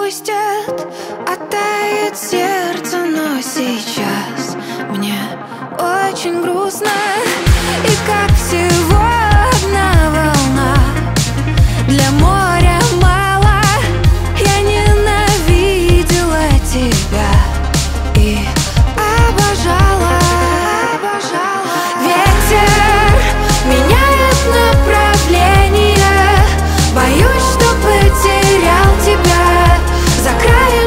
отпустят, оттает сердце, но сейчас мне очень грустно. И как всего одна волна, для моря мало. Я ненавидела тебя и обожала. Ветер меняет направление, боюсь, что потерял тебя. За краем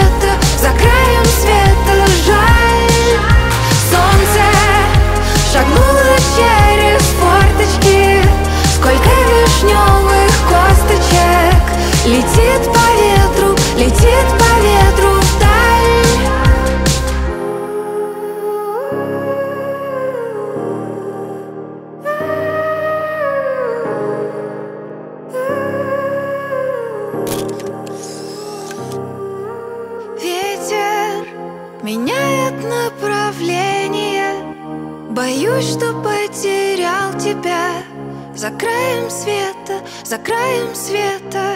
света жаль. Солнце шагнуло через форточки, сколько вишневых косточек летит по ветру вдаль. Ветер меняет направление, боюсь, что потерял тебя. За краем света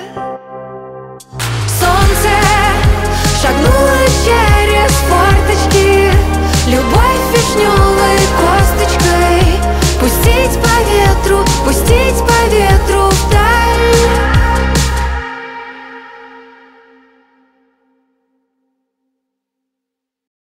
солнце шагнуло через форточки, любовь вишневой косточкой пустить по ветру